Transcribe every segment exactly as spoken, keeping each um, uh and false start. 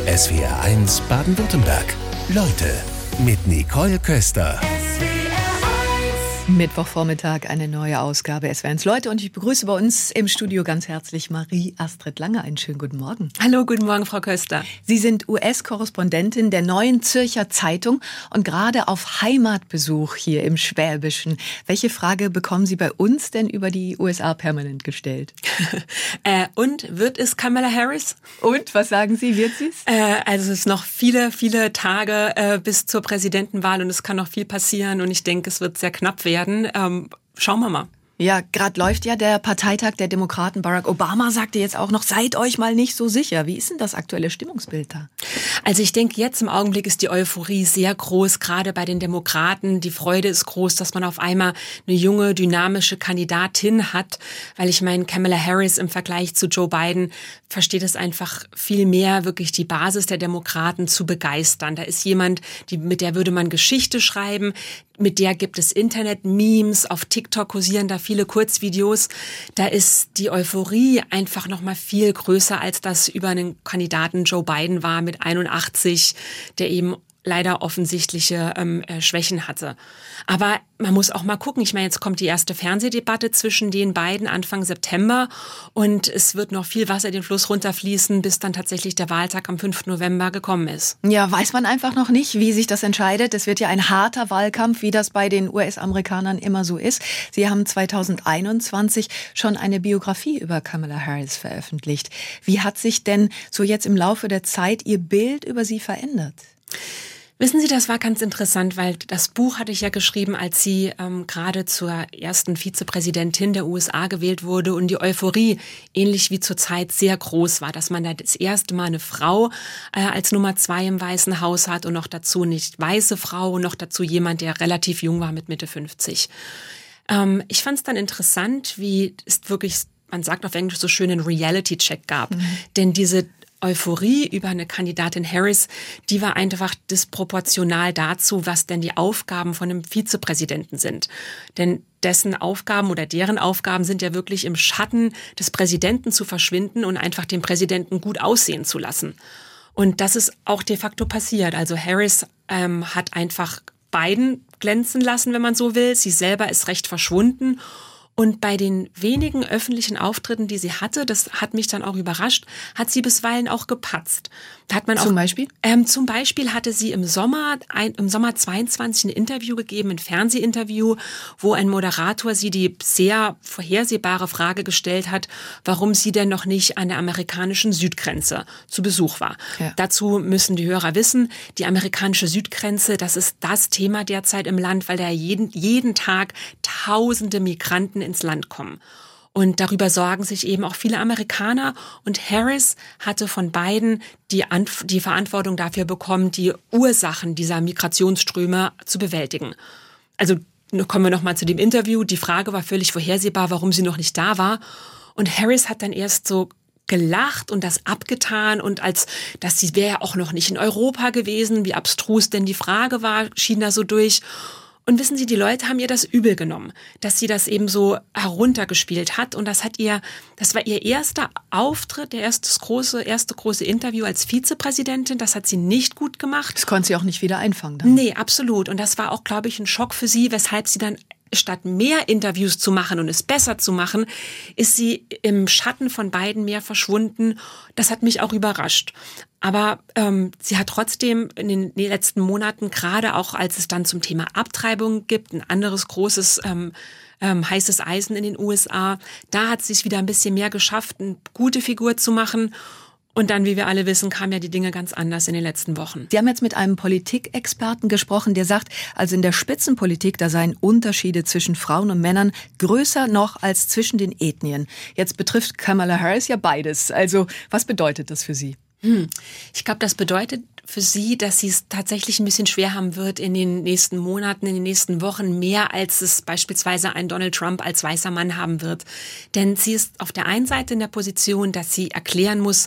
S W R eins Baden-Württemberg. Leute mit Nicole Köster. Mittwochvormittag, eine neue Ausgabe S W R eins Leute und ich begrüße bei uns im Studio ganz herzlich Marie-Astrid Lange. Einen schönen guten Morgen. Hallo, guten Morgen, Frau Köster. Sie sind U S-Korrespondentin der Neuen Zürcher Zeitung und gerade auf Heimatbesuch hier im Schwäbischen. Welche Frage bekommen Sie bei uns denn über die U S A permanent gestellt? äh, und wird es Kamala Harris? Und, was sagen Sie, wird sie es? Äh, also es ist noch viele, viele Tage äh, bis zur Präsidentenwahl und es kann noch viel passieren und ich denke, es wird sehr knapp werden. Ähm, schauen wir mal. Ja, gerade läuft ja der Parteitag der Demokraten. Barack Obama sagte jetzt auch noch, seid euch mal nicht so sicher. Wie ist denn das aktuelle Stimmungsbild da? Also ich denke, jetzt im Augenblick ist die Euphorie sehr groß, gerade bei den Demokraten. Die Freude ist groß, dass man auf einmal eine junge, dynamische Kandidatin hat. Weil ich meine, Kamala Harris im Vergleich zu Joe Biden versteht es einfach viel mehr, wirklich die Basis der Demokraten zu begeistern. Da ist jemand, die, mit der würde man Geschichte schreiben. Mit der gibt es Internet-Memes, auf TikTok kursieren da viele Kurzvideos. Da ist die Euphorie einfach noch mal viel größer, als das über einen Kandidaten Joe Biden war mit einundachtzig, der eben leider offensichtliche ähm, äh, Schwächen hatte. Aber man muss auch mal gucken. Ich meine, jetzt kommt die erste Fernsehdebatte zwischen den beiden Anfang September und es wird noch viel Wasser den Fluss runterfließen, bis dann tatsächlich der Wahltag am fünften November gekommen ist. Ja, weiß man einfach noch nicht, wie sich das entscheidet. Es wird ja ein harter Wahlkampf, wie das bei den U S-Amerikanern immer so ist. Sie haben zweitausendeinundzwanzig schon eine Biografie über Kamala Harris veröffentlicht. Wie hat sich denn so jetzt im Laufe der Zeit Ihr Bild über sie verändert? Wissen Sie, das war ganz interessant, weil das Buch hatte ich ja geschrieben, als sie ähm, gerade zur ersten Vizepräsidentin der U S A gewählt wurde und die Euphorie, ähnlich wie zur Zeit, sehr groß war, dass man da das erste Mal eine Frau äh, als Nummer zwei im Weißen Haus hat und noch dazu nicht weiße Frau und noch dazu jemand, der relativ jung war mit Mitte fünfzig. Ähm, ich fand es dann interessant, wie es wirklich, man sagt auf Englisch so schön, einen Reality-Check gab, mhm. denn diese Euphorie über eine Kandidatin Harris, die war einfach disproportional dazu, was denn die Aufgaben von einem Vizepräsidenten sind. Denn dessen Aufgaben oder deren Aufgaben sind ja wirklich im Schatten des Präsidenten zu verschwinden und einfach den Präsidenten gut aussehen zu lassen. Und das ist auch de facto passiert. Also Harris ähm, hat einfach Biden glänzen lassen, wenn man so will. Sie selber ist recht verschwunden. Und bei den wenigen öffentlichen Auftritten, die sie hatte, das hat mich dann auch überrascht, hat sie bisweilen auch gepatzt. Da hat man zum auch, Beispiel? Ähm, zum Beispiel hatte sie im Sommer, ein, im Sommer zweiundzwanzig ein Interview gegeben, ein Fernsehinterview, wo ein Moderator sie die sehr vorhersehbare Frage gestellt hat, warum sie denn noch nicht an der amerikanischen Südgrenze zu Besuch war. Ja. Dazu müssen die Hörer wissen, die amerikanische Südgrenze, das ist das Thema derzeit im Land, weil da jeden, jeden Tag tausende Migranten ins Land kommen. Und darüber sorgen sich eben auch viele Amerikaner. Und Harris hatte von Biden die, Anf- die Verantwortung dafür bekommen, die Ursachen dieser Migrationsströme zu bewältigen. Also kommen wir nochmal zu dem Interview. Die Frage war völlig vorhersehbar, warum sie noch nicht da war. Und Harris hat dann erst so gelacht und das abgetan und als, dass sie wäre ja auch noch nicht in Europa gewesen, wie abstrus denn die Frage war, schien da so durch. Und wissen Sie, die Leute haben ihr das übel genommen, dass sie das eben so heruntergespielt hat. Und das hat ihr, das war ihr erster Auftritt, der erste große, erste große Interview als Vizepräsidentin. Das hat sie nicht gut gemacht. Das konnte sie auch nicht wieder einfangen dann. Nee, absolut. Und das war auch, glaube ich, ein Schock für sie, weshalb sie dann statt mehr Interviews zu machen und es besser zu machen, ist sie im Schatten von beiden mehr verschwunden. Das hat mich auch überrascht. Aber ähm, sie hat trotzdem in den letzten Monaten, gerade auch als es dann zum Thema Abtreibung gibt, ein anderes großes ähm, ähm, heißes Eisen in den U S A, da hat sie es wieder ein bisschen mehr geschafft, eine gute Figur zu machen. Und dann, wie wir alle wissen, kamen ja die Dinge ganz anders in den letzten Wochen. Sie haben jetzt mit einem Politikexperten gesprochen, der sagt, also in der Spitzenpolitik, da seien Unterschiede zwischen Frauen und Männern größer noch als zwischen den Ethnien. Jetzt betrifft Kamala Harris ja beides. Also was bedeutet das für Sie? Hm. Ich glaube, das bedeutet für sie, dass sie es tatsächlich ein bisschen schwer haben wird in den nächsten Monaten, in den nächsten Wochen, mehr als es beispielsweise ein Donald Trump als weißer Mann haben wird. Denn sie ist auf der einen Seite in der Position, dass sie erklären muss,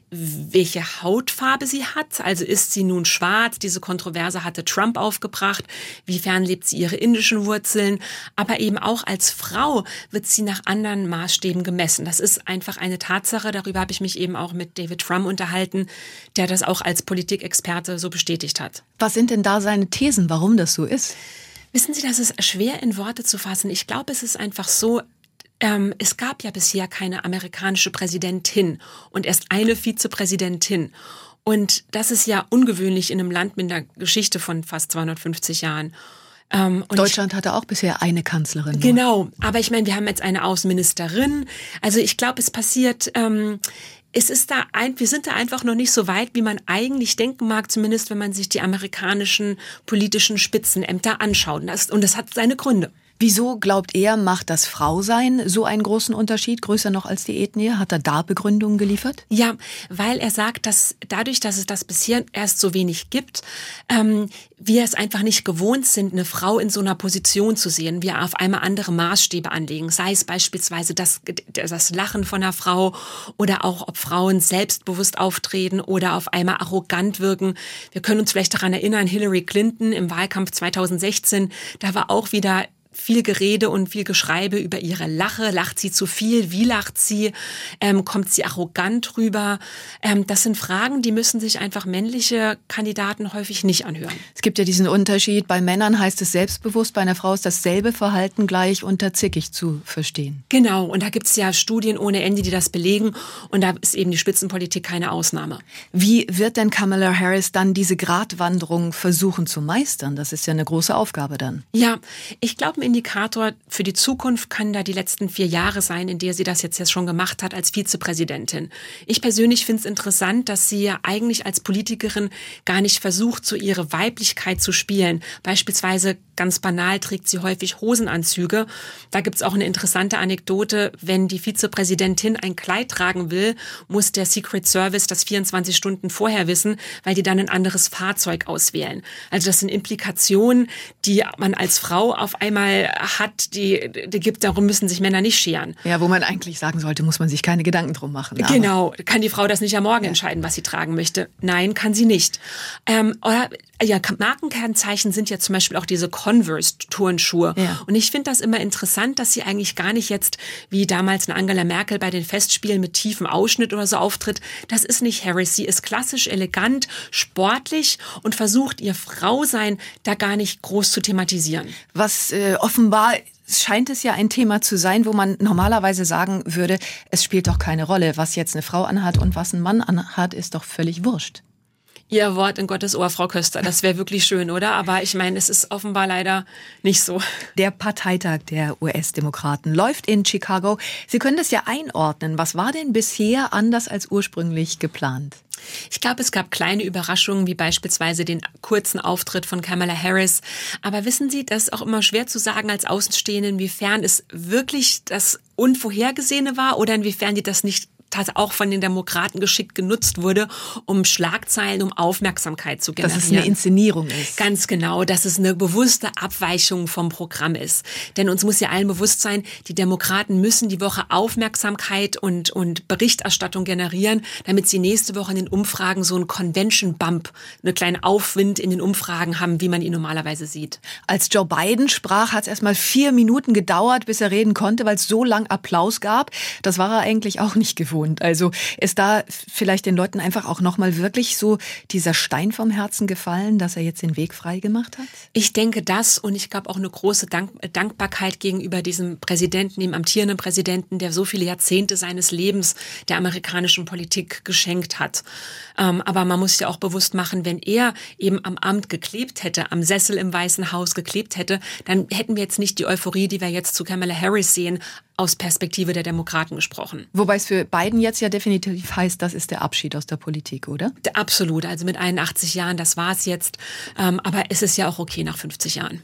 welche Hautfarbe sie hat. Also ist sie nun schwarz? Diese Kontroverse hatte Trump aufgebracht. Wiefern lebt sie ihre indischen Wurzeln? Aber eben auch als Frau wird sie nach anderen Maßstäben gemessen. Das ist einfach eine Tatsache. Darüber habe ich mich eben auch mit David Frum unterhalten, der das auch als Politikexperte so bestätigt hat. Was sind denn da seine Thesen, warum das so ist? Wissen Sie, das ist schwer in Worte zu fassen. Ich glaube, es ist einfach so, Ähm, es gab ja bisher keine amerikanische Präsidentin und erst eine Vizepräsidentin. Und das ist ja ungewöhnlich in einem Land mit einer Geschichte von fast zweihundertfünfzig Jahren. Ähm, Deutschland hatte auch bisher eine Kanzlerin. Nur. Genau, aber ich meine, wir haben jetzt eine Außenministerin. Also ich glaube, es passiert... Ähm, Es ist da ein, wir sind da einfach noch nicht so weit, wie man eigentlich denken mag, zumindest wenn man sich die amerikanischen politischen Spitzenämter anschaut. Und das hat seine Gründe. Wieso glaubt er, macht das Frausein so einen großen Unterschied, größer noch als die Ethnie? Hat er da Begründungen geliefert? Ja, weil er sagt, dass dadurch, dass es das bisher erst so wenig gibt, ähm, wir es einfach nicht gewohnt sind, eine Frau in so einer Position zu sehen, wir auf einmal andere Maßstäbe anlegen. Sei es beispielsweise das, das Lachen von einer Frau oder auch, ob Frauen selbstbewusst auftreten oder auf einmal arrogant wirken. Wir können uns vielleicht daran erinnern, Hillary Clinton im Wahlkampf zweitausendsechzehn, da war auch wieder viel Gerede und viel Geschreibe über ihre Lache. Lacht sie zu viel? Wie lacht sie? Ähm, kommt sie arrogant rüber? Ähm, das sind Fragen, die müssen sich einfach männliche Kandidaten häufig nicht anhören. Es gibt ja diesen Unterschied. Bei Männern heißt es selbstbewusst, bei einer Frau ist dasselbe Verhalten gleich unter zickig zu verstehen. Genau. Und da gibt es ja Studien ohne Ende, die das belegen. Und da ist eben die Spitzenpolitik keine Ausnahme. Wie wird denn Kamala Harris dann diese Gratwanderung versuchen zu meistern? Das ist ja eine große Aufgabe dann. Ja, ich glaube, Indikator für die Zukunft kann da die letzten vier Jahre sein, in der sie das jetzt, jetzt schon gemacht hat als Vizepräsidentin. Ich persönlich finde es interessant, dass sie ja eigentlich als Politikerin gar nicht versucht, so ihre Weiblichkeit zu spielen. Beispielsweise ganz banal trägt sie häufig Hosenanzüge. Da gibt es auch eine interessante Anekdote. Wenn die Vizepräsidentin ein Kleid tragen will, muss der Secret Service das vierundzwanzig Stunden vorher wissen, weil die dann ein anderes Fahrzeug auswählen. Also das sind Implikationen, die man als Frau auf einmal hat, die, die gibt, darum müssen sich Männer nicht scheren. Ja, wo man eigentlich sagen sollte, muss man sich keine Gedanken drum machen. Aber genau, kann die Frau das nicht am Morgen ja. entscheiden, was sie tragen möchte? Nein, kann sie nicht. Ähm, oder ja, Markenkennzeichen sind ja zum Beispiel auch diese Converse-Turnschuhe. Ja. Und ich finde das immer interessant, dass sie eigentlich gar nicht jetzt, wie damals eine Angela Merkel bei den Festspielen mit tiefem Ausschnitt oder so auftritt. Das ist nicht Harris. Sie ist klassisch, elegant, sportlich und versucht, ihr Frausein da gar nicht groß zu thematisieren. Was äh, offenbar scheint es ja ein Thema zu sein, wo man normalerweise sagen würde, es spielt doch keine Rolle. Was jetzt eine Frau anhat und was ein Mann anhat, ist doch völlig wurscht. Ihr Wort in Gottes Ohr, Frau Köster. Das wäre wirklich schön, oder? Aber ich meine, es ist offenbar leider nicht so. Der Parteitag der U S-Demokraten läuft in Chicago. Sie können das ja einordnen. Was war denn bisher anders als ursprünglich geplant? Ich glaube, es gab kleine Überraschungen, wie beispielsweise den kurzen Auftritt von Kamala Harris. Aber wissen Sie, das ist auch immer schwer zu sagen als Außenstehende, inwiefern es wirklich das Unvorhergesehene war oder inwiefern die das nicht auch von den Demokraten geschickt genutzt wurde, um Schlagzeilen, um Aufmerksamkeit zu generieren. Dass es eine Inszenierung ist. Ganz genau, dass es eine bewusste Abweichung vom Programm ist. Denn uns muss ja allen bewusst sein, die Demokraten müssen die Woche Aufmerksamkeit und, und Berichterstattung generieren, damit sie nächste Woche in den Umfragen so einen Convention-Bump, eine kleine Aufwind in den Umfragen haben, wie man ihn normalerweise sieht. Als Joe Biden sprach, hat es erst mal vier Minuten gedauert, bis er reden konnte, weil es so lang Applaus gab. Das war er eigentlich auch nicht gewohnt. Also ist da vielleicht den Leuten einfach auch nochmal wirklich so dieser Stein vom Herzen gefallen, dass er jetzt den Weg frei gemacht hat? Ich denke das und ich glaube auch eine große Dank- Dankbarkeit gegenüber diesem Präsidenten, dem amtierenden Präsidenten, der so viele Jahrzehnte seines Lebens der amerikanischen Politik geschenkt hat. Ähm, aber man muss sich ja auch bewusst machen, wenn er eben am Amt geklebt hätte, am Sessel im Weißen Haus geklebt hätte, dann hätten wir jetzt nicht die Euphorie, die wir jetzt zu Kamala Harris sehen, aus Perspektive der Demokraten gesprochen. Wobei es für Biden jetzt ja definitiv heißt, das ist der Abschied aus der Politik, oder? Absolut, also mit einundachtzig Jahren, das war es jetzt. Ähm, aber es ist ja auch okay nach fünfzig Jahren.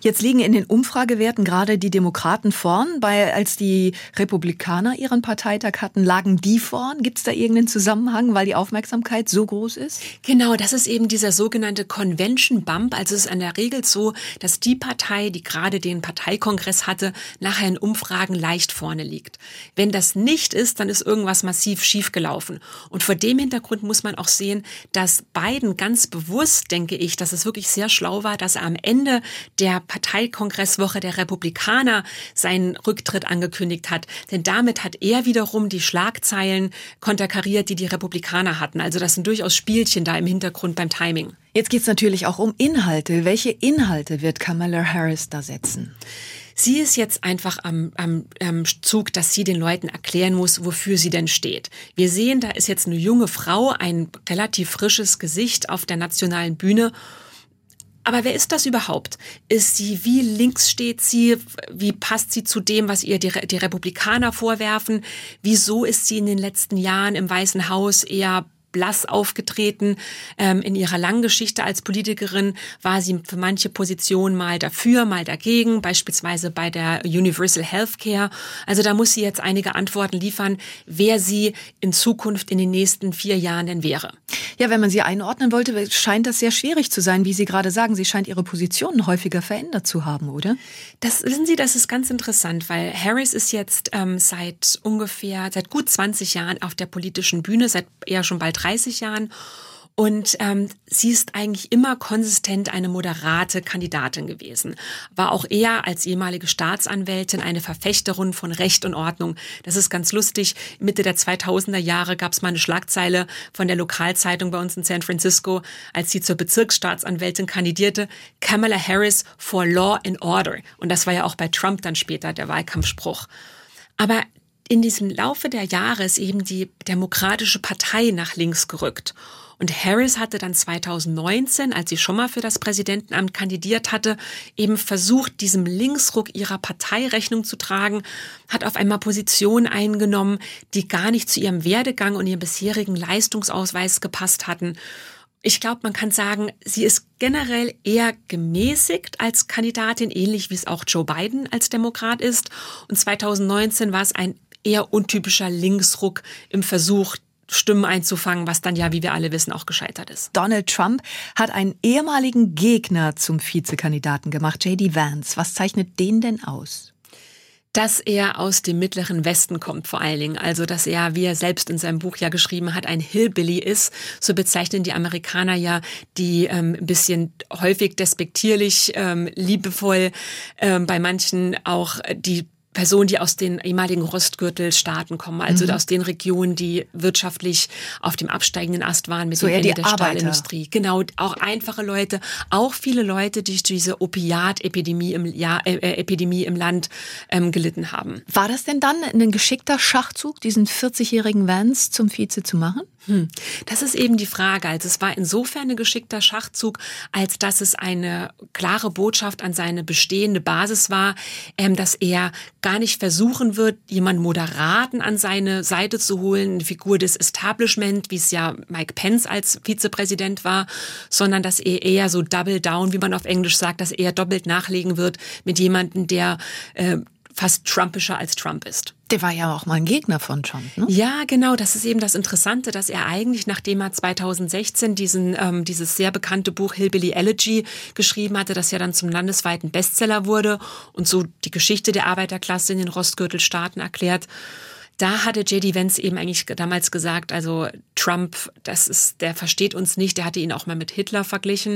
Jetzt liegen in den Umfragewerten gerade die Demokraten vorn. Bei, als die Republikaner ihren Parteitag hatten, lagen die vorn. Gibt es da irgendeinen Zusammenhang, weil die Aufmerksamkeit so groß ist? Genau, das ist eben dieser sogenannte Convention Bump. Also es ist in der Regel so, dass die Partei, die gerade den Parteikongress hatte, nachher in Umfragen leicht vorne liegt. Wenn das nicht ist, dann ist irgendwas massiv schiefgelaufen. Und vor dem Hintergrund muss man auch sehen, dass Biden ganz bewusst, denke ich, dass es wirklich sehr schlau war, dass er am Ende der Parteikongresswoche der Republikaner seinen Rücktritt angekündigt hat. Denn damit hat er wiederum die Schlagzeilen konterkariert, die die Republikaner hatten. Also das sind durchaus Spielchen da im Hintergrund beim Timing. Jetzt geht es natürlich auch um Inhalte. Welche Inhalte wird Kamala Harris da setzen? Sie ist jetzt einfach am, am, am Zug, dass sie den Leuten erklären muss, wofür sie denn steht. Wir sehen, da ist jetzt eine junge Frau, ein relativ frisches Gesicht auf der nationalen Bühne. Aber wer ist das überhaupt? Ist sie, wie links steht sie? Wie passt sie zu dem, was ihr die, die Republikaner vorwerfen? Wieso ist sie in den letzten Jahren im Weißen Haus eher blass aufgetreten? Ähm, in ihrer langen Geschichte als Politikerin war sie für manche Positionen mal dafür, mal dagegen, beispielsweise bei der Universal Healthcare. Also da muss sie jetzt einige Antworten liefern, wer sie in Zukunft in den nächsten vier Jahren denn wäre. Ja, wenn man sie einordnen wollte, scheint das sehr schwierig zu sein, wie Sie gerade sagen. Sie scheint ihre Positionen häufiger verändert zu haben, oder? Das wissen Sie, das ist ganz interessant, weil Harris ist jetzt ähm, seit ungefähr, seit gut zwanzig Jahren auf der politischen Bühne, seit eher schon bald dreißig Jahren. Und ähm, sie ist eigentlich immer konsistent eine moderate Kandidatin gewesen. War auch eher als ehemalige Staatsanwältin eine Verfechterin von Recht und Ordnung. Das ist ganz lustig. Mitte der zweitausender Jahre gab es mal eine Schlagzeile von der Lokalzeitung bei uns in San Francisco, als sie zur Bezirksstaatsanwältin kandidierte. Kamala Harris for Law and Order. Und das war ja auch bei Trump dann später der Wahlkampfspruch. Aber in diesem Laufe der Jahre ist eben die Demokratische Partei nach links gerückt. Und Harris hatte dann zweitausendneunzehn, als sie schon mal für das Präsidentenamt kandidiert hatte, eben versucht, diesem Linksruck ihrer Partei Rechnung zu tragen, hat auf einmal Positionen eingenommen, die gar nicht zu ihrem Werdegang und ihrem bisherigen Leistungsausweis gepasst hatten. Ich glaube, man kann sagen, sie ist generell eher gemäßigt als Kandidatin, ähnlich wie es auch Joe Biden als Demokrat ist. Und zweitausendneunzehn war es ein eher untypischer Linksruck im Versuch, Stimmen einzufangen, was dann ja, wie wir alle wissen, auch gescheitert ist. Donald Trump hat einen ehemaligen Gegner zum Vizekandidaten gemacht, J D Vance. Was zeichnet den denn aus? Dass er aus dem Mittleren Westen kommt vor allen Dingen. Also, dass er, wie er selbst in seinem Buch ja geschrieben hat, ein Hillbilly ist. So bezeichnen die Amerikaner ja, die ähm, ein bisschen häufig despektierlich, ähm, liebevoll, ähm, bei manchen auch die Personen, die aus den ehemaligen Rostgürtelstaaten kommen, also mhm. aus den Regionen, die wirtschaftlich auf dem absteigenden Ast waren mit so dem Ende die der Stahlindustrie. Genau, auch einfache Leute, auch viele Leute, die diese Opiat-Epidemie im, ja, äh, Epidemie im Land ähm, gelitten haben. War das denn dann ein geschickter Schachzug, diesen vierzigjährigen Vance zum Vize zu machen? Hm. Das ist eben die Frage. Also es war insofern ein geschickter Schachzug, als dass es eine klare Botschaft an seine bestehende Basis war, ähm, dass er gar nicht versuchen wird, jemanden Moderaten an seine Seite zu holen, eine Figur des Establishment, wie es ja Mike Pence als Vizepräsident war, sondern dass er eher so double down, wie man auf Englisch sagt, dass er doppelt nachlegen wird mit jemandem, der äh, fast trumpischer als Trump ist. Der war ja auch mal ein Gegner von Trump, ne? Ja, genau. Das ist eben das Interessante, dass er eigentlich, nachdem er zweitausendsechzehn diesen, ähm, dieses sehr bekannte Buch Hillbilly Elegy geschrieben hatte, das ja dann zum landesweiten Bestseller wurde und so die Geschichte der Arbeiterklasse in den Rostgürtelstaaten erklärt. Da hatte J D Vance eben eigentlich damals gesagt, also Trump, das ist, der versteht uns nicht. Der hatte ihn auch mal mit Hitler verglichen.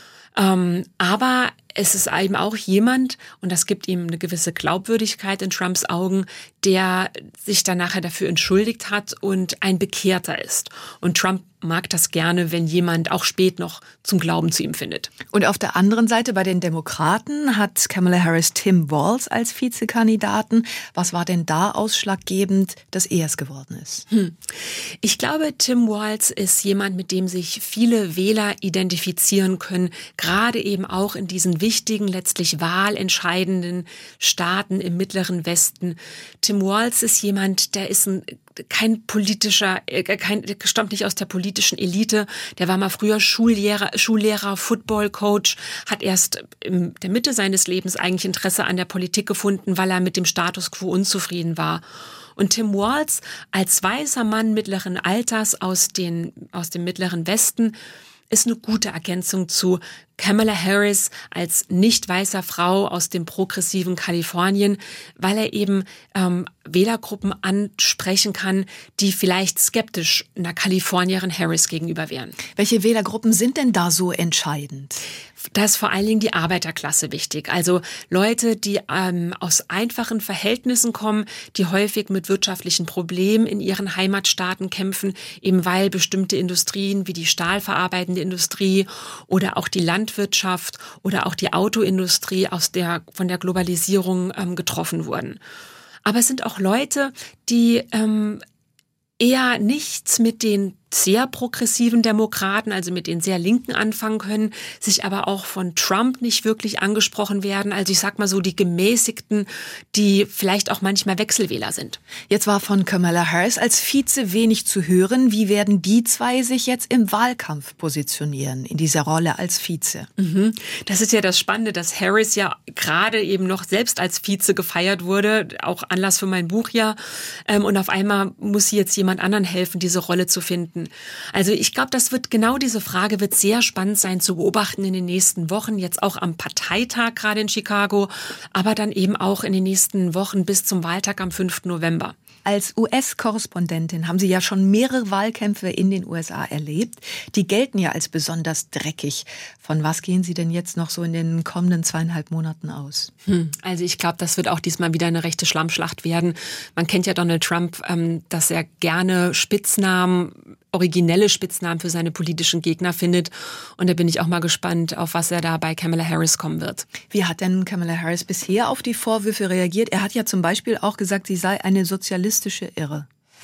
Ähm, aber es ist eben auch jemand, und das gibt ihm eine gewisse Glaubwürdigkeit in Trumps Augen, der sich dann nachher dafür entschuldigt hat und ein Bekehrter ist. Und Trump mag das gerne, wenn jemand auch spät noch zum Glauben zu ihm findet. Und auf der anderen Seite bei den Demokraten hat Kamala Harris Tim Walz als Vizekandidaten. Was war denn da ausschlaggebend, dass er es geworden ist? Hm. Ich glaube, Tim Walz ist jemand, mit dem sich viele Wähler identifizieren können, gerade eben auch in diesen diesen wichtigen, letztlich wahlentscheidenden Staaten im Mittleren Westen. Tim Walz ist jemand, der ist ein kein politischer, kein, stammt nicht aus der politischen Elite. Der war mal früher Schullehrer, Schullehrer, Football-Coach, hat erst in der Mitte seines Lebens eigentlich Interesse an der Politik gefunden, weil er mit dem Status quo unzufrieden war. Und Tim Walz als weißer Mann mittleren Alters aus, den, aus dem Mittleren Westen ist eine gute Ergänzung zu Kamala Harris als nicht weißer Frau aus dem progressiven Kalifornien, weil er eben ähm, Wählergruppen ansprechen kann, die vielleicht skeptisch einer Kalifornierin Harris gegenüber wären. Welche Wählergruppen sind denn da so entscheidend? Da ist vor allen Dingen die Arbeiterklasse wichtig. Also Leute, die ähm, aus einfachen Verhältnissen kommen, die häufig mit wirtschaftlichen Problemen in ihren Heimatstaaten kämpfen, eben weil bestimmte Industrien wie die stahlverarbeitende Industrie oder auch die Landwirtschaft oder auch die Autoindustrie aus der, von der Globalisierung ähm, getroffen wurden. Aber es sind auch Leute, die ähm, eher nichts mit den sehr progressiven Demokraten, also mit den sehr Linken anfangen können, sich aber auch von Trump nicht wirklich angesprochen werden. Also ich sag mal so die Gemäßigten, die vielleicht auch manchmal Wechselwähler sind. Jetzt war von Kamala Harris als Vize wenig zu hören. Wie werden die zwei sich jetzt im Wahlkampf positionieren, in dieser Rolle als Vize? Mhm. Das ist ja das Spannende, dass Harris ja gerade eben noch selbst als Vize gefeiert wurde, auch Anlass für mein Buch ja. Und auf einmal muss sie jetzt jemand anderen helfen, diese Rolle zu finden. Also ich glaube, das wird genau diese Frage wird sehr spannend sein zu beobachten in den nächsten Wochen, jetzt auch am Parteitag gerade in Chicago, aber dann eben auch in den nächsten Wochen bis zum Wahltag am fünften November. Als U S-Korrespondentin haben Sie ja schon mehrere Wahlkämpfe in den U S A erlebt. Die gelten ja als besonders dreckig. Von was gehen Sie denn jetzt noch so in den kommenden zweieinhalb Monaten aus? Hm, also ich glaube, das wird auch diesmal wieder eine rechte Schlammschlacht werden. Man kennt ja Donald Trump, ähm, dass er gerne Spitznamen, originelle Spitznamen für seine politischen Gegner findet. Und da bin ich auch mal gespannt, auf was er da bei Kamala Harris kommen wird. Wie hat denn Kamala Harris bisher auf die Vorwürfe reagiert? Er hat ja zum Beispiel auch gesagt, sie sei eine sozialistische Irre.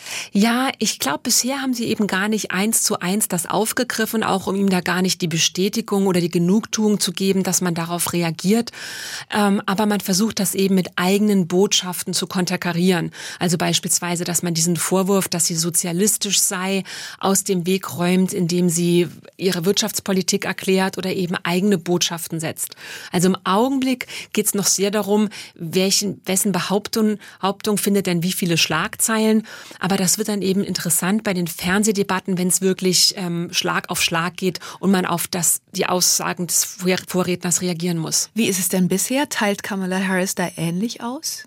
Ja, ich glaube, bisher haben sie eben gar nicht eins zu eins das aufgegriffen, auch um ihm da gar nicht die Bestätigung oder die Genugtuung zu geben, dass man darauf reagiert. Ähm, aber man versucht das eben mit eigenen Botschaften zu konterkarieren. Also beispielsweise, dass man diesen Vorwurf, dass sie sozialistisch sei, aus dem Weg räumt, indem sie ihre Wirtschaftspolitik erklärt oder eben eigene Botschaften setzt. Also im Augenblick geht es noch sehr darum, welchen, wessen Behauptung, Behauptung findet denn wie viele Schlagzeilen. Aber das wird dann eben interessant bei den Fernsehdebatten, wenn es wirklich ähm, Schlag auf Schlag geht und man auf das, die Aussagen des Vorredners reagieren muss. Wie ist es denn bisher? Teilt Kamala Harris da ähnlich aus?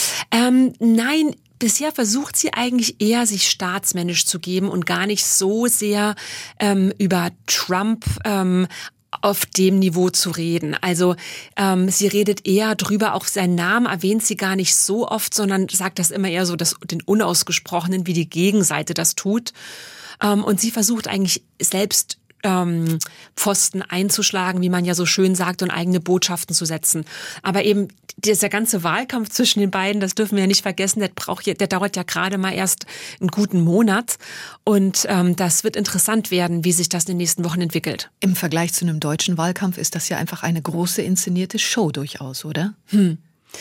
Ähm, nein, bisher versucht sie eigentlich eher, sich staatsmännisch zu geben und gar nicht so sehr ähm, über Trump ähm, auf dem Niveau zu reden. Also ähm, sie redet eher drüber, auch seinen Namen erwähnt sie gar nicht so oft, sondern sagt das immer eher so, das, den Unausgesprochenen, wie die Gegenseite das tut. Ähm, und sie versucht eigentlich selbst ähm, Pfosten einzuschlagen, wie man ja so schön sagt, und eigene Botschaften zu setzen. Aber eben dieser ganze Wahlkampf zwischen den beiden, das dürfen wir ja nicht vergessen, der braucht, der dauert ja gerade mal erst einen guten Monat. Und ähm, das wird interessant werden, wie sich das in den nächsten Wochen entwickelt. Im Vergleich zu einem deutschen Wahlkampf ist das ja einfach eine große inszenierte Show durchaus, oder? Hm.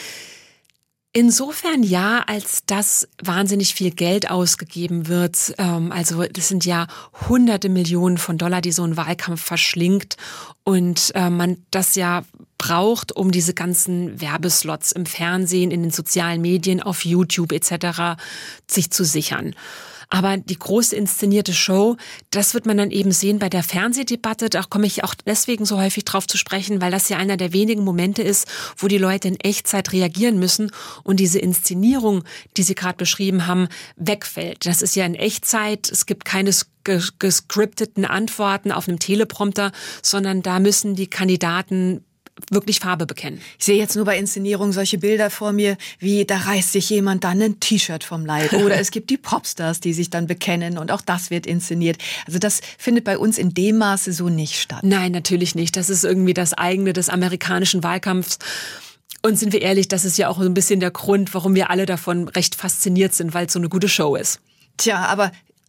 Insofern ja, als dass wahnsinnig viel Geld ausgegeben wird. Also das sind ja hunderte Millionen von Dollar, die so ein Wahlkampf verschlingt. Und man das ja braucht, um diese ganzen Werbeslots im Fernsehen, in den sozialen Medien, auf YouTube et cetera sich zu sichern. Aber die große inszenierte Show, das wird man dann eben sehen bei der Fernsehdebatte. Da komme ich auch deswegen so häufig drauf zu sprechen, weil das ja einer der wenigen Momente ist, wo die Leute in Echtzeit reagieren müssen und diese Inszenierung, die Sie gerade beschrieben haben, wegfällt. Das ist ja in Echtzeit. Es gibt keine gescripteten Antworten auf einem Teleprompter, sondern da müssen die Kandidaten wirklich Farbe bekennen. Ich sehe jetzt nur bei Inszenierungen solche Bilder vor mir, wie da reißt sich jemand dann ein T-Shirt vom Leib. Oder es gibt die Popstars, die sich dann bekennen und auch das wird inszeniert. Also das findet bei uns in dem Maße so nicht statt. Nein, natürlich nicht. Das ist irgendwie das eigene des amerikanischen Wahlkampfs. Und sind wir ehrlich, das ist ja auch so ein bisschen der Grund, warum wir alle davon recht fasziniert sind, weil es so eine gute Show ist. Tja, aber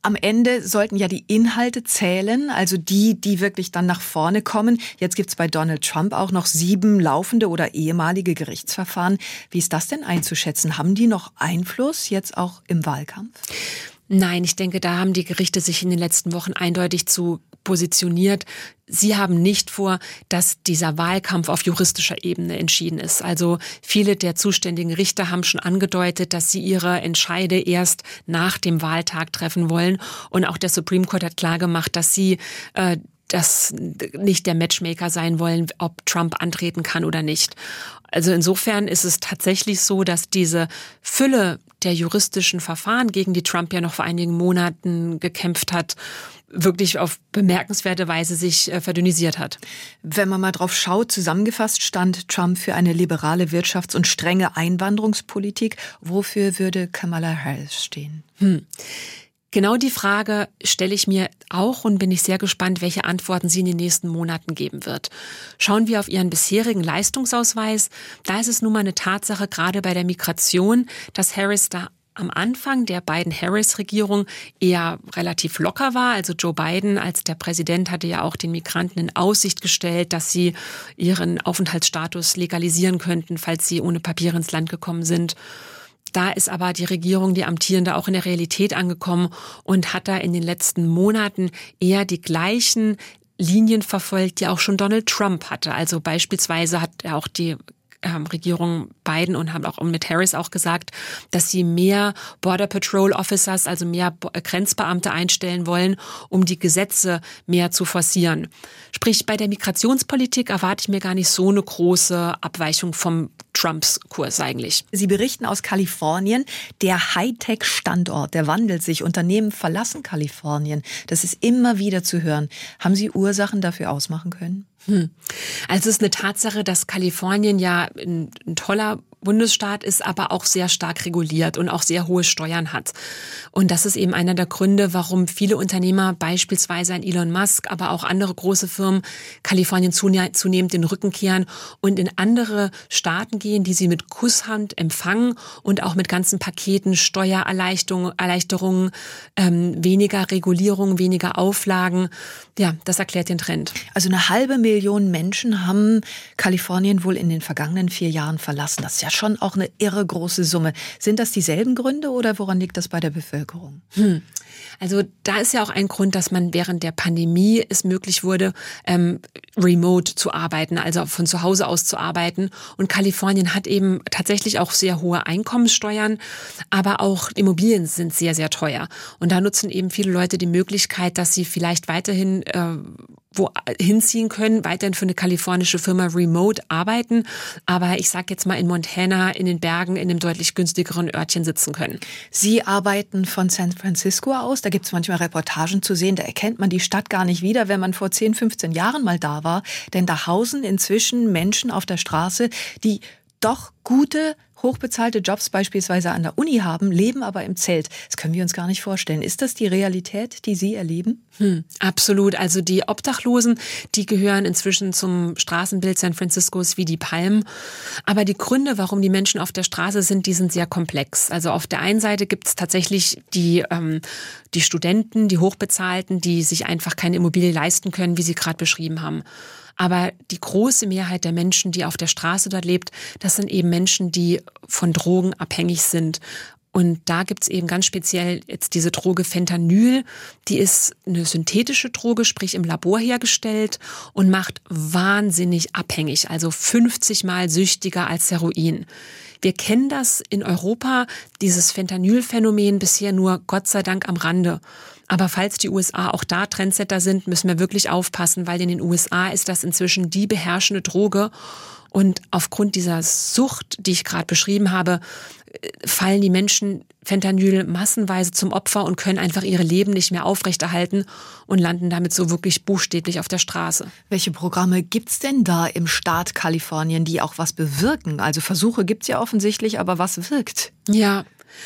Am Ende sollten ja die Inhalte zählen, also die, die wirklich dann nach vorne kommen. Jetzt gibt's bei Donald Trump auch noch sieben laufende oder ehemalige Gerichtsverfahren. Wie ist das denn einzuschätzen? Haben die noch Einfluss jetzt auch im Wahlkampf? Nein, ich denke, da haben die Gerichte sich in den letzten Wochen eindeutig zu positioniert. Sie haben nicht vor, dass dieser Wahlkampf auf juristischer Ebene entschieden ist. Also viele der zuständigen Richter haben schon angedeutet, dass sie ihre Entscheide erst nach dem Wahltag treffen wollen. Und auch der Supreme Court hat klargemacht, dass sie äh, das nicht der Matchmaker sein wollen, ob Trump antreten kann oder nicht. Also insofern ist es tatsächlich so, dass diese Fülle der juristischen Verfahren, gegen die Trump ja noch vor einigen Monaten gekämpft hat, wirklich auf bemerkenswerte Weise sich verdünnisiert hat. Wenn man mal drauf schaut, zusammengefasst stand Trump für eine liberale Wirtschafts- und strenge Einwanderungspolitik. Wofür würde Kamala Harris stehen? Hm. Genau die Frage stelle ich mir auch und bin ich sehr gespannt, welche Antworten sie in den nächsten Monaten geben wird. Schauen wir auf ihren bisherigen Leistungsausweis. Da ist es nun mal eine Tatsache, gerade bei der Migration, dass Harris da am Anfang der beiden Harris-Regierung eher relativ locker war. Also Joe Biden als der Präsident hatte ja auch den Migranten in Aussicht gestellt, dass sie ihren Aufenthaltsstatus legalisieren könnten, falls sie ohne Papiere ins Land gekommen sind. Da ist aber die Regierung, die amtierende, auch in der Realität angekommen und hat da in den letzten Monaten eher die gleichen Linien verfolgt, die auch schon Donald Trump hatte. Also beispielsweise hat er auch die ähm, Regierung Biden und haben auch mit Harris auch gesagt, dass sie mehr Border Patrol Officers, also mehr Grenzbeamte einstellen wollen, um die Gesetze mehr zu forcieren. Sprich, bei der Migrationspolitik erwarte ich mir gar nicht so eine große Abweichung vom Trumps Kurs eigentlich. Sie berichten aus Kalifornien, der Hightech-Standort, der wandelt sich. Unternehmen verlassen Kalifornien. Das ist immer wieder zu hören. Haben Sie Ursachen dafür ausmachen können? Hm. Also es ist eine Tatsache, dass Kalifornien ja ein, ein toller Bundesstaat ist, aber auch sehr stark reguliert und auch sehr hohe Steuern hat. Und das ist eben einer der Gründe, warum viele Unternehmer, beispielsweise ein Elon Musk, aber auch andere große Firmen, Kalifornien zunehmend den Rücken kehren und in andere Staaten gehen, die sie mit Kusshand empfangen und auch mit ganzen Paketen, Steuererleichterungen, Erleichterungen, ähm, weniger Regulierung, weniger Auflagen. Ja, das erklärt den Trend. Also eine halbe Million Menschen haben Kalifornien wohl in den vergangenen vier Jahren verlassen. Das ist ja schon auch eine irre große Summe. Sind das dieselben Gründe oder woran liegt das bei der Bevölkerung? Hm. Also da ist ja auch ein Grund, dass man während der Pandemie es möglich wurde, ähm, remote zu arbeiten, also von zu Hause aus zu arbeiten. Und Kalifornien hat eben tatsächlich auch sehr hohe Einkommenssteuern, aber auch Immobilien sind sehr, sehr teuer. Und da nutzen eben viele Leute die Möglichkeit, dass sie vielleicht weiterhin äh, wo hinziehen können, weiterhin für eine kalifornische Firma remote arbeiten, aber ich sag jetzt mal in Montana, in den Bergen, in einem deutlich günstigeren Örtchen sitzen können. Sie arbeiten von San Francisco aus, da gibt es manchmal Reportagen zu sehen, da erkennt man die Stadt gar nicht wieder, wenn man vor zehn, fünfzehn Jahren mal da war, denn da hausen inzwischen Menschen auf der Straße, die doch gute, hochbezahlte Jobs beispielsweise an der Uni haben, leben aber im Zelt. Das können wir uns gar nicht vorstellen. Ist das die Realität, die Sie erleben? Hm, absolut. Also die Obdachlosen, die gehören inzwischen zum Straßenbild San Franciscos wie die Palmen. Aber die Gründe, warum die Menschen auf der Straße sind, die sind sehr komplex. Also auf der einen Seite gibt es tatsächlich die, ähm, die Studenten, die Hochbezahlten, die sich einfach keine Immobilie leisten können, wie Sie gerade beschrieben haben. Aber die große Mehrheit der Menschen, die auf der Straße dort lebt, das sind eben Menschen, die von Drogen abhängig sind. Und da gibt's eben ganz speziell jetzt diese Droge Fentanyl. Die ist eine synthetische Droge, sprich im Labor hergestellt und macht wahnsinnig abhängig, also fünfzig Mal süchtiger als Heroin. Wir kennen das in Europa, dieses Fentanyl-Phänomen bisher nur Gott sei Dank am Rande. Aber falls die U S A auch da Trendsetter sind, müssen wir wirklich aufpassen, weil in den U S A ist das inzwischen die beherrschende Droge. Und aufgrund dieser Sucht, die ich gerade beschrieben habe, fallen die Menschen Fentanyl massenweise zum Opfer und können einfach ihre Leben nicht mehr aufrechterhalten und landen damit so wirklich buchstäblich auf der Straße. Welche Programme gibt's denn da im Staat Kalifornien, die auch was bewirken? Also Versuche gibt's ja offensichtlich, aber was wirkt? Ja,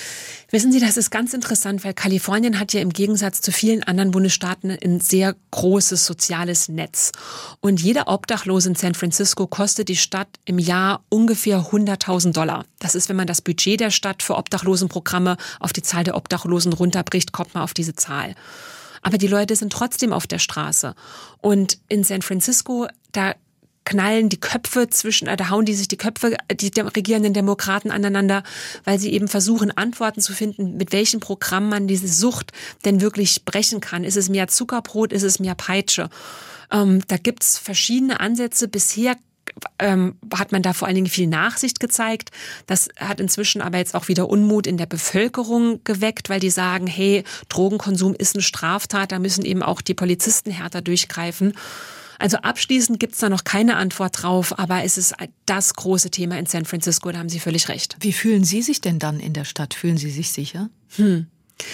Wissen Sie, das ist ganz interessant, weil Kalifornien hat ja im Gegensatz zu vielen anderen Bundesstaaten ein sehr großes soziales Netz. Und jeder Obdachlose in San Francisco kostet die Stadt im Jahr ungefähr hunderttausend Dollar. Das ist, wenn man das Budget der Stadt für Obdachlosenprogramme auf die Zahl der Obdachlosen runterbricht, kommt man auf diese Zahl. Aber die Leute sind trotzdem auf der Straße. Und in San Francisco, da knallen die Köpfe zwischen, da hauen die sich die Köpfe, die regierenden Demokraten aneinander, weil sie eben versuchen, Antworten zu finden, mit welchem Programm man diese Sucht denn wirklich brechen kann. Ist es mehr Zuckerbrot, ist es mehr Peitsche? Ähm, da gibt's verschiedene Ansätze. Bisher ähm, hat man da vor allen Dingen viel Nachsicht gezeigt. Das hat inzwischen aber jetzt auch wieder Unmut in der Bevölkerung geweckt, weil die sagen, hey, Drogenkonsum ist eine Straftat, da müssen eben auch die Polizisten härter durchgreifen. Also abschließend gibt's da noch keine Antwort drauf, aber es ist das große Thema in San Francisco, da haben Sie völlig recht. Wie fühlen Sie sich denn dann in der Stadt? Fühlen Sie sich sicher? Hm.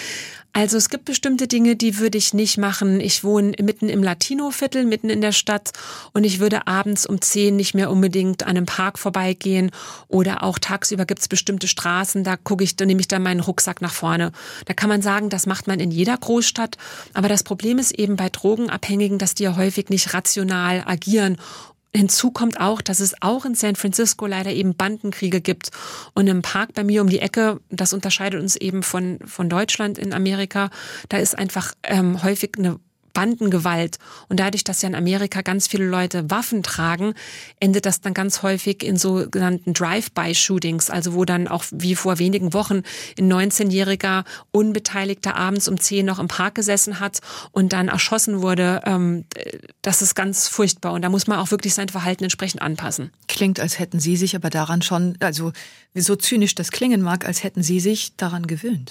Also es gibt bestimmte Dinge, die würde ich nicht machen. Ich wohne mitten im Latino-Viertel, mitten in der Stadt und ich würde abends um zehn nicht mehr unbedingt an einem Park vorbeigehen oder auch tagsüber gibt's bestimmte Straßen, da gucke ich, da nehme ich dann meinen Rucksack nach vorne. Da kann man sagen, das macht man in jeder Großstadt, aber das Problem ist eben bei Drogenabhängigen, dass die ja häufig nicht rational agieren. Hinzu kommt auch, dass es auch in San Francisco leider eben Bandenkriege gibt. Und im Park bei mir um die Ecke, das unterscheidet uns eben von, von Deutschland in Amerika, da ist einfach ähm, häufig eine Bandengewalt. Und dadurch, dass ja in Amerika ganz viele Leute Waffen tragen, endet das dann ganz häufig in sogenannten Drive-by-Shootings, also wo dann auch wie vor wenigen Wochen ein neunzehnjähriger Unbeteiligter abends um zehn noch im Park gesessen hat und dann erschossen wurde. Das ist ganz furchtbar und da muss man auch wirklich sein Verhalten entsprechend anpassen. Klingt, als hätten Sie sich aber daran schon, also so zynisch das klingen mag, als hätten Sie sich daran gewöhnt.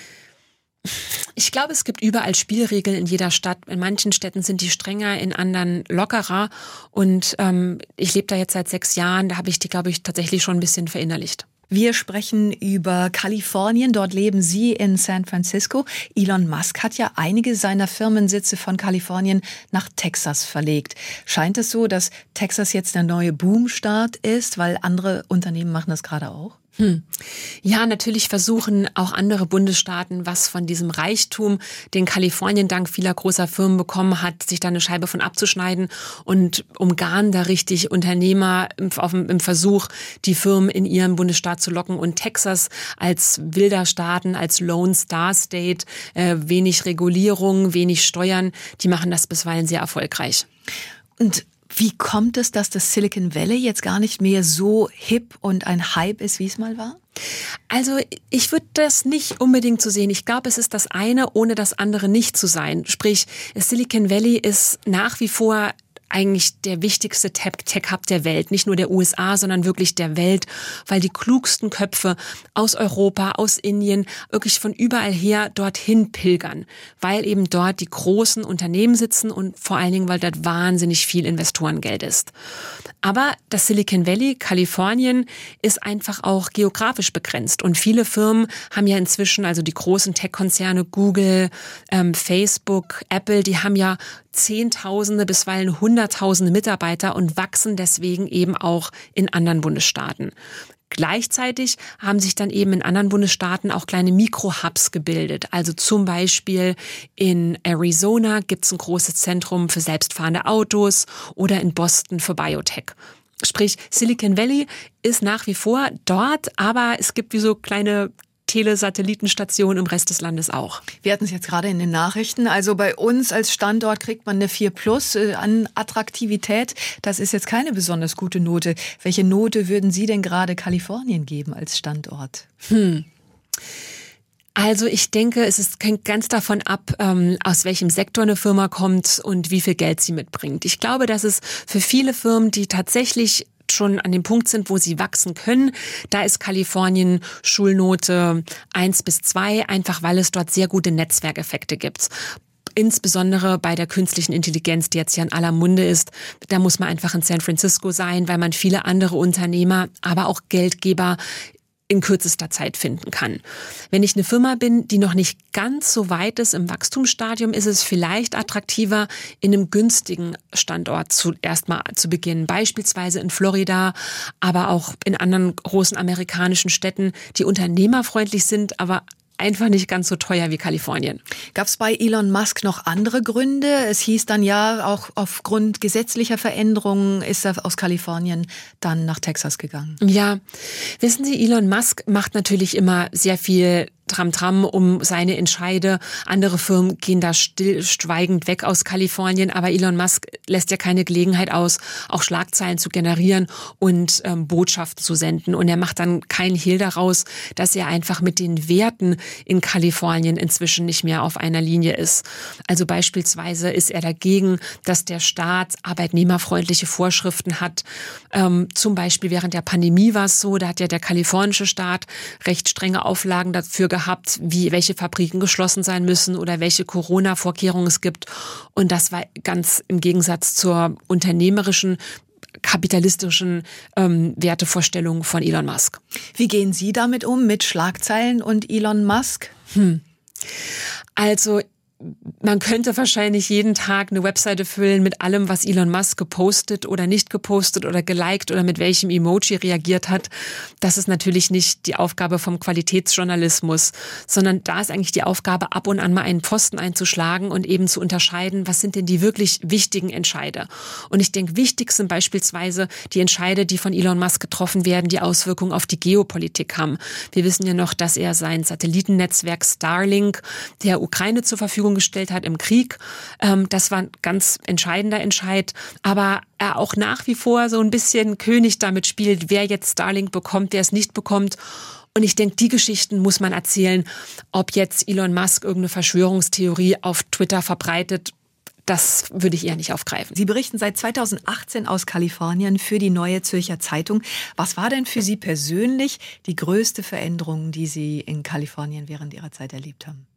Ich glaube, es gibt überall Spielregeln in jeder Stadt. In manchen Städten sind die strenger, in anderen lockerer. Und ähm, ich lebe da jetzt seit sechs Jahren, da habe ich die, glaube ich, tatsächlich schon ein bisschen verinnerlicht. Wir sprechen über Kalifornien. Dort leben Sie in San Francisco. Elon Musk hat ja einige seiner Firmensitze von Kalifornien nach Texas verlegt. Scheint es so, dass Texas jetzt der neue Boomstaat ist, weil andere Unternehmen machen das gerade auch? Hm. Ja, natürlich versuchen auch andere Bundesstaaten, was von diesem Reichtum, den Kalifornien dank vieler großer Firmen bekommen hat, sich da eine Scheibe von abzuschneiden und umgarnen da richtig Unternehmer im, auf, im Versuch, die Firmen in ihren Bundesstaat zu locken. Und Texas als wilder Staaten, als Lone Star State, äh, wenig Regulierung, wenig Steuern, die machen das bisweilen sehr erfolgreich. Und wie kommt es, dass das Silicon Valley jetzt gar nicht mehr so hip und ein Hype ist, wie es mal war? Also ich würde das nicht unbedingt so sehen. Ich glaube, es ist das eine, ohne das andere nicht zu sein. Sprich, Silicon Valley ist nach wie vor eigentlich der wichtigste Tech-Hub der Welt, nicht nur der U S A, sondern wirklich der Welt, weil die klugsten Köpfe aus Europa, aus Indien wirklich von überall her dorthin pilgern, weil eben dort die großen Unternehmen sitzen und vor allen Dingen, weil dort wahnsinnig viel Investorengeld ist. Aber das Silicon Valley, Kalifornien, ist einfach auch geografisch begrenzt und viele Firmen haben ja inzwischen, also die großen Tech-Konzerne, Google, ähm, Facebook, Apple, die haben ja Zehntausende, bisweilen Hunderttausende Mitarbeiter und wachsen deswegen eben auch in anderen Bundesstaaten. Gleichzeitig haben sich dann eben in anderen Bundesstaaten auch kleine Mikro-Hubs gebildet. Also zum Beispiel in Arizona gibt es ein großes Zentrum für selbstfahrende Autos oder in Boston für Biotech. Sprich, Silicon Valley ist nach wie vor dort, aber es gibt wie so kleine Telesatellitenstation im Rest des Landes auch. Wir hatten es jetzt gerade in den Nachrichten. Also bei uns als Standort kriegt man eine vier plus äh, an Attraktivität. Das ist jetzt keine besonders gute Note. Welche Note würden Sie denn gerade Kalifornien geben als Standort? Hm. Also ich denke, es ist, hängt ganz davon ab, ähm, aus welchem Sektor eine Firma kommt und wie viel Geld sie mitbringt. Ich glaube, dass es für viele Firmen, die tatsächlich schon an dem Punkt sind, wo sie wachsen können. Da ist Kalifornien Schulnote eins bis zwei, einfach weil es dort sehr gute Netzwerkeffekte gibt. Insbesondere bei der künstlichen Intelligenz, die jetzt ja in aller Munde ist. Da muss man einfach in San Francisco sein, weil man viele andere Unternehmer, aber auch Geldgeber in kürzester Zeit finden kann. Wenn ich eine Firma bin, die noch nicht ganz so weit ist im Wachstumsstadium, ist es vielleicht attraktiver, in einem günstigen Standort zuerst mal zu beginnen. Beispielsweise in Florida, aber auch in anderen großen amerikanischen Städten, die unternehmerfreundlich sind, aber einfach nicht ganz so teuer wie Kalifornien. Gab es bei Elon Musk noch andere Gründe? Es hieß dann ja, auch aufgrund gesetzlicher Veränderungen ist er aus Kalifornien dann nach Texas gegangen. Ja, wissen Sie, Elon Musk macht natürlich immer sehr viel Tram-Tram um seine Entscheide. Andere Firmen gehen da stillschweigend weg aus Kalifornien, aber Elon Musk lässt ja keine Gelegenheit aus, auch Schlagzeilen zu generieren und ähm, Botschaften zu senden. Und er macht dann keinen Hehl daraus, dass er einfach mit den Werten in Kalifornien inzwischen nicht mehr auf einer Linie ist. Also beispielsweise ist er dagegen, dass der Staat arbeitnehmerfreundliche Vorschriften hat. Ähm, zum Beispiel während der Pandemie war es so, da hat ja der kalifornische Staat recht strenge Auflagen dafür gehabt, wie welche Fabriken geschlossen sein müssen oder welche Corona-Vorkehrungen es gibt. Und das war ganz im Gegensatz zur unternehmerischen, kapitalistischen ähm, Wertevorstellung von Elon Musk. Wie gehen Sie damit um, mit Schlagzeilen und Elon Musk? Hm. Also man könnte wahrscheinlich jeden Tag eine Webseite füllen mit allem, was Elon Musk gepostet oder nicht gepostet oder geliked oder mit welchem Emoji reagiert hat. Das ist natürlich nicht die Aufgabe vom Qualitätsjournalismus, sondern da ist eigentlich die Aufgabe, ab und an mal einen Pfosten einzuschlagen und eben zu unterscheiden, was sind denn die wirklich wichtigen Entscheide. Und ich denke, wichtig sind beispielsweise die Entscheide, die von Elon Musk getroffen werden, die Auswirkungen auf die Geopolitik haben. Wir wissen ja noch, dass er sein Satellitennetzwerk Starlink der Ukraine zur Verfügung gestellt hat im Krieg. Das war ein ganz entscheidender Entscheid. Aber er auch nach wie vor so ein bisschen König damit spielt, wer jetzt Starlink bekommt, wer es nicht bekommt. Und ich denke, die Geschichten muss man erzählen. Ob jetzt Elon Musk irgendeine Verschwörungstheorie auf Twitter verbreitet, das würde ich eher nicht aufgreifen. Sie berichten seit zweitausendachtzehn aus Kalifornien für die Neue Zürcher Zeitung. Was war denn für Sie persönlich die größte Veränderung, die Sie in Kalifornien während Ihrer Zeit erlebt haben?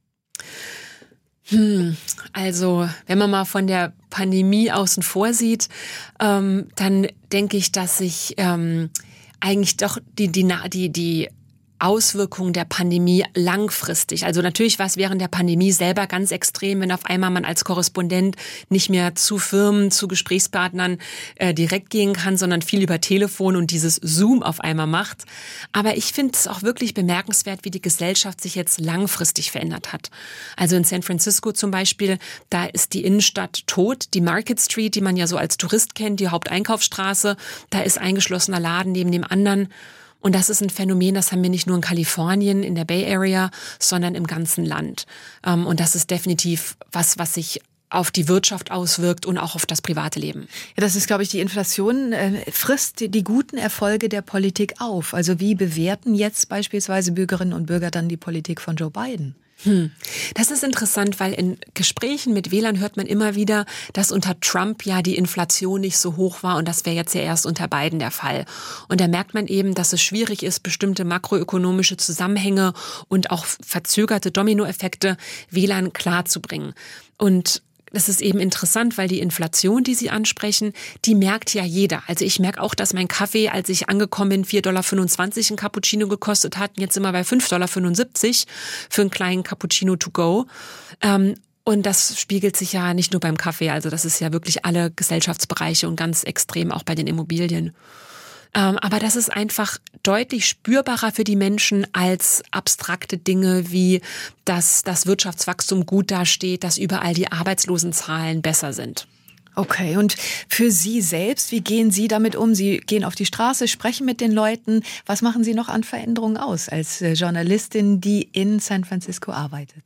Hm, also wenn man mal von der Pandemie außen vor sieht, ähm, dann denke ich, dass sich ähm, eigentlich doch die die die die Auswirkungen der Pandemie langfristig. Also natürlich war es während der Pandemie selber ganz extrem, wenn auf einmal man als Korrespondent nicht mehr zu Firmen, zu Gesprächspartnern äh, direkt gehen kann, sondern viel über Telefon und dieses Zoom auf einmal macht. Aber ich finde es auch wirklich bemerkenswert, wie die Gesellschaft sich jetzt langfristig verändert hat. Also in San Francisco zum Beispiel, da ist die Innenstadt tot. Die Market Street, die man ja so als Tourist kennt, die Haupteinkaufsstraße, da ist eingeschlossener Laden neben dem anderen. Und das ist ein Phänomen, das haben wir nicht nur in Kalifornien, in der Bay Area, sondern im ganzen Land. Und das ist definitiv was, was sich auf die Wirtschaft auswirkt und auch auf das private Leben. Ja, das ist, glaube ich, die Inflation äh, frisst die, die guten Erfolge der Politik auf. Also wie bewerten jetzt beispielsweise Bürgerinnen und Bürger dann die Politik von Joe Biden? Hm. Das ist interessant, weil in Gesprächen mit Wählern hört man immer wieder, dass unter Trump ja die Inflation nicht so hoch war und das wäre jetzt ja erst unter Biden der Fall. Und da merkt man eben, dass es schwierig ist, bestimmte makroökonomische Zusammenhänge und auch verzögerte Dominoeffekte Wählern klarzubringen. Und das ist eben interessant, weil die Inflation, die Sie ansprechen, die merkt ja jeder. Also ich merke auch, dass mein Kaffee, als ich angekommen bin, vier Komma fünfundzwanzig Dollar ein Cappuccino gekostet hat. Und jetzt sind wir bei fünf Komma fünfundsiebzig Dollar für einen kleinen Cappuccino to go. Und das spiegelt sich ja nicht nur beim Kaffee. Also das ist ja wirklich alle Gesellschaftsbereiche und ganz extrem auch bei den Immobilien. Aber das ist einfach deutlich spürbarer für die Menschen als abstrakte Dinge wie, dass das Wirtschaftswachstum gut dasteht, dass überall die Arbeitslosenzahlen besser sind. Okay, und für Sie selbst, wie gehen Sie damit um? Sie gehen auf die Straße, sprechen mit den Leuten. Was machen Sie noch an Veränderungen aus als Journalistin, die in San Francisco arbeitet?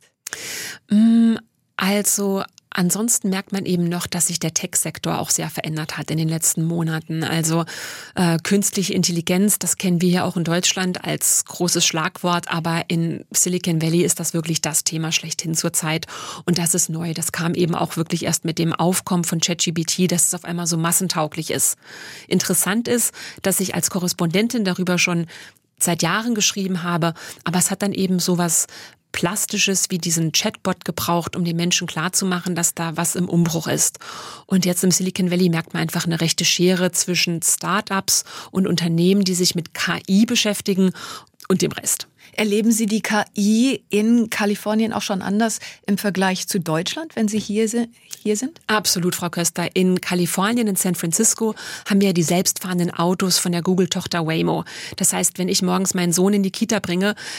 Also ansonsten merkt man eben noch, dass sich der Tech-Sektor auch sehr verändert hat in den letzten Monaten. Also äh, künstliche Intelligenz, das kennen wir ja auch in Deutschland als großes Schlagwort, aber in Silicon Valley ist das wirklich das Thema schlechthin zurzeit. Und das ist neu. Das kam eben auch wirklich erst mit dem Aufkommen von ChatGPT, dass es auf einmal so massentauglich ist. Interessant ist, dass ich als Korrespondentin darüber schon seit Jahren geschrieben habe, aber es hat dann eben sowas Plastisches wie diesen Chatbot gebraucht, um den Menschen klarzumachen, dass da was im Umbruch ist. Und jetzt im Silicon Valley merkt man einfach eine rechte Schere zwischen Startups und Unternehmen, die sich mit K I beschäftigen und dem Rest. Erleben Sie die K I in Kalifornien auch schon anders im Vergleich zu Deutschland, wenn Sie hier sind? Absolut, Frau Köster. In Kalifornien, in San Francisco, haben wir ja die selbstfahrenden Autos von der Google-Tochter Waymo. Das heißt, wenn ich morgens meinen Sohn in die Kita bringe,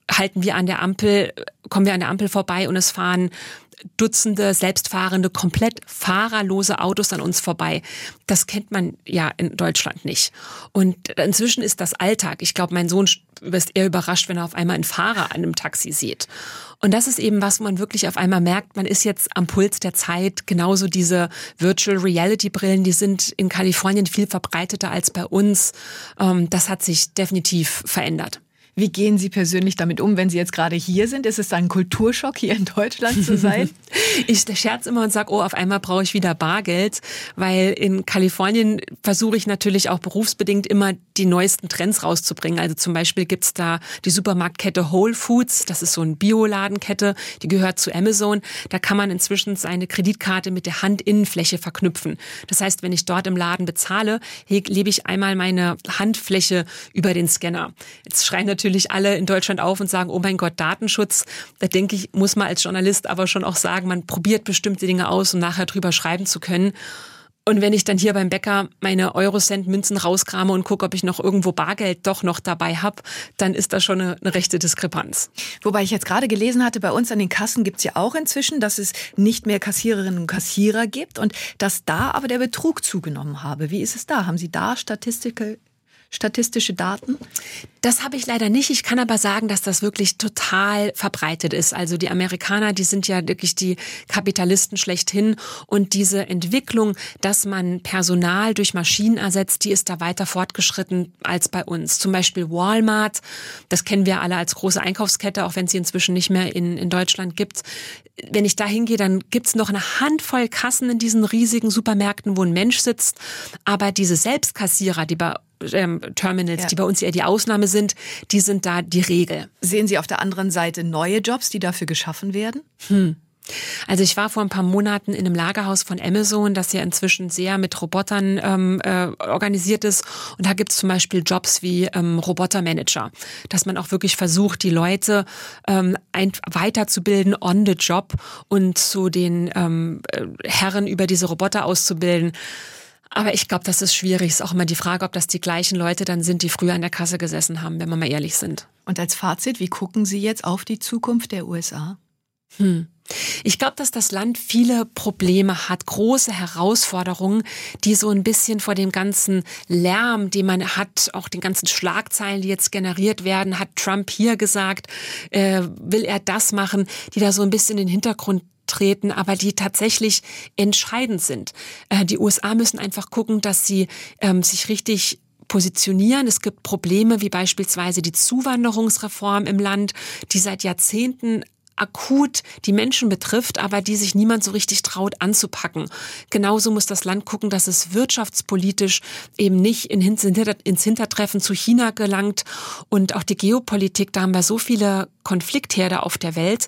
halten wir an der Ampel, kommen wir an der Ampel vorbei und es fahren Dutzende selbstfahrende, komplett fahrerlose Autos an uns vorbei. Das kennt man ja in Deutschland nicht. Und inzwischen ist das Alltag. Ich glaube, mein Sohn ist eher überrascht, wenn er auf einmal einen Fahrer an einem Taxi sieht. Und das ist eben was, wo man wirklich auf einmal merkt, man ist jetzt am Puls der Zeit. Genauso diese Virtual Reality Brillen, die sind in Kalifornien viel verbreiteter als bei uns. Das hat sich definitiv verändert. Wie gehen Sie persönlich damit um, wenn Sie jetzt gerade hier sind? Ist es ein Kulturschock, hier in Deutschland zu sein? Ich scherze immer und sage, oh, auf einmal brauche ich wieder Bargeld, weil in Kalifornien versuche ich natürlich auch berufsbedingt immer die neuesten Trends rauszubringen. Also zum Beispiel gibt's da die Supermarktkette Whole Foods, das ist so eine Bioladenkette, die gehört zu Amazon. Da kann man inzwischen seine Kreditkarte mit der Handinnenfläche verknüpfen. Das heißt, wenn ich dort im Laden bezahle, lebe ich einmal meine Handfläche über den Scanner. Jetzt schreien natürlich alle in Deutschland auf und sagen, oh mein Gott, Datenschutz. Da denke ich, muss man als Journalist aber schon auch sagen, man probiert bestimmte Dinge aus, um nachher drüber schreiben zu können. Und wenn ich dann hier beim Bäcker meine Eurocent-Münzen rauskrame und gucke, ob ich noch irgendwo Bargeld doch noch dabei habe, dann ist das schon eine, eine rechte Diskrepanz. Wobei ich jetzt gerade gelesen hatte, bei uns an den Kassen gibt es ja auch inzwischen, dass es nicht mehr Kassiererinnen und Kassierer gibt und dass da aber der Betrug zugenommen habe. Wie ist es da? Haben Sie da Statistik? Statistische Daten? Das habe ich leider nicht. Ich kann aber sagen, dass das wirklich total verbreitet ist. Also die Amerikaner, die sind ja wirklich die Kapitalisten schlechthin. Und diese Entwicklung, dass man Personal durch Maschinen ersetzt, die ist da weiter fortgeschritten als bei uns. Zum Beispiel Walmart, das kennen wir alle als große Einkaufskette, auch wenn es sie inzwischen nicht mehr in, in Deutschland gibt. Wenn ich da hingehe, dann gibt's noch eine Handvoll Kassen in diesen riesigen Supermärkten, wo ein Mensch sitzt. Aber diese Selbstkassierer, die bei ähm, Terminals, ja. die bei uns eher die Ausnahme sind, die sind da die Regel. Sehen Sie auf der anderen Seite neue Jobs, die dafür geschaffen werden? Hm. Also ich war vor ein paar Monaten in einem Lagerhaus von Amazon, das ja inzwischen sehr mit Robotern ähm, äh, organisiert ist. Und da gibt es zum Beispiel Jobs wie ähm, Robotermanager, dass man auch wirklich versucht, die Leute ähm, ein, weiterzubilden on the job und zu den ähm, Herren über diese Roboter auszubilden. Aber ich glaube, das ist schwierig. Es ist auch immer die Frage, ob das die gleichen Leute dann sind, die früher an der Kasse gesessen haben, wenn wir mal ehrlich sind. Und als Fazit, wie gucken Sie jetzt auf die Zukunft der U S A? Hm. Ich glaube, dass das Land viele Probleme hat, große Herausforderungen, die so ein bisschen vor dem ganzen Lärm, den man hat, auch den ganzen Schlagzeilen, die jetzt generiert werden, hat Trump hier gesagt, äh, will er das machen, die da so ein bisschen in den Hintergrund treten, aber die tatsächlich entscheidend sind. Äh, die U S A müssen einfach gucken, dass sie ähm, sich richtig positionieren. Es gibt Probleme wie beispielsweise die Zuwanderungsreform im Land, die seit Jahrzehnten akut die Menschen betrifft, aber die sich niemand so richtig traut anzupacken. Genauso muss das Land gucken, dass es wirtschaftspolitisch eben nicht in, ins Hintertreffen zu China gelangt. Und auch die Geopolitik, da haben wir so viele Konfliktherde auf der Welt.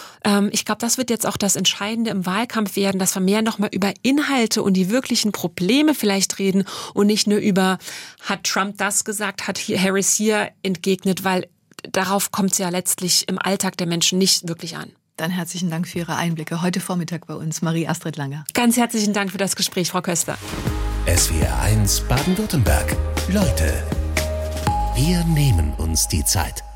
Ich glaube, das wird jetzt auch das Entscheidende im Wahlkampf werden, dass wir mehr nochmal über Inhalte und die wirklichen Probleme vielleicht reden und nicht nur über, hat Trump das gesagt, hat Harris hier entgegnet, weil darauf kommt es ja letztlich im Alltag der Menschen nicht wirklich an. Dann herzlichen Dank für Ihre Einblicke. Heute Vormittag bei uns Marie-Astrid Langer. Ganz herzlichen Dank für das Gespräch, Frau Köster. S W R eins Baden-Württemberg. Leute, wir nehmen uns die Zeit.